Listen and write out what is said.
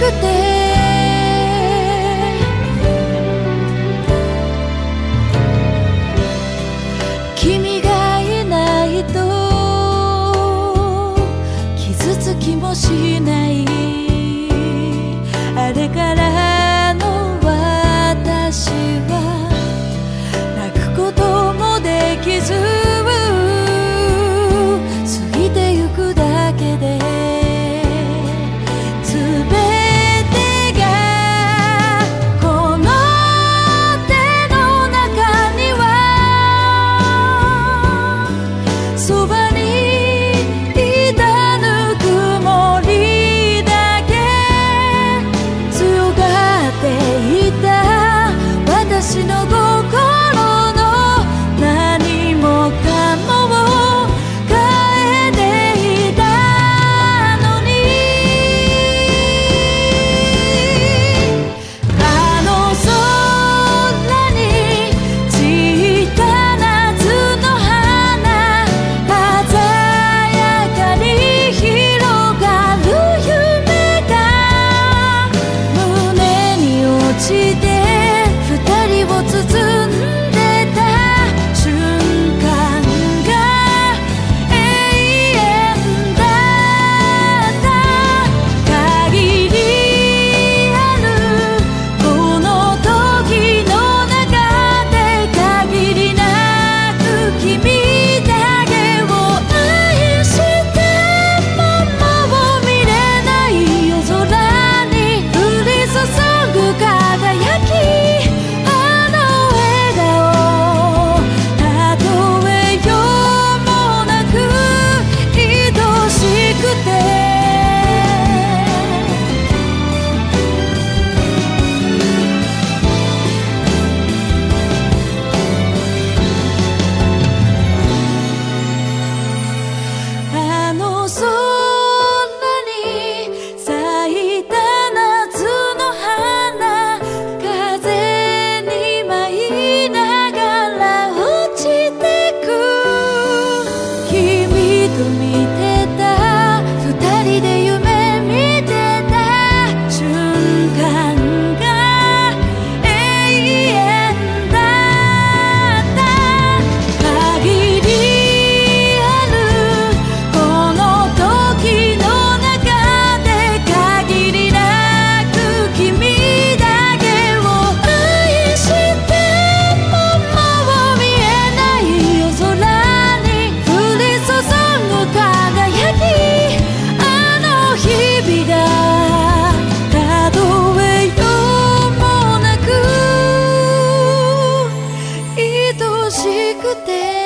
くて君がいないと傷つきもしない。あれからの私は泣くこともできず過ぎてゆくだけで全てがこの手の中にはそばにいたぬくもりだけ強がっていた私の心の何もかもを変えていたのにあの空に散った夏の花鮮やかに広がる夢が胸に落ちて二人を包んでた瞬間が永遠だった限りあるこの時の中で限りなく君だけを愛してももう見れない夜空に降り注ぐ輝きあの笑顔たとえよもなく愛しくてあの空に咲いた夏の花風に舞いながら落ちてく君と見てた二人で夢見てた瞬間が永遠だった限りあるこの時の中で限りなく君だけを愛してももう見えない夜空に降り注ぐ輝きあの日々がたとえよもなく愛しくて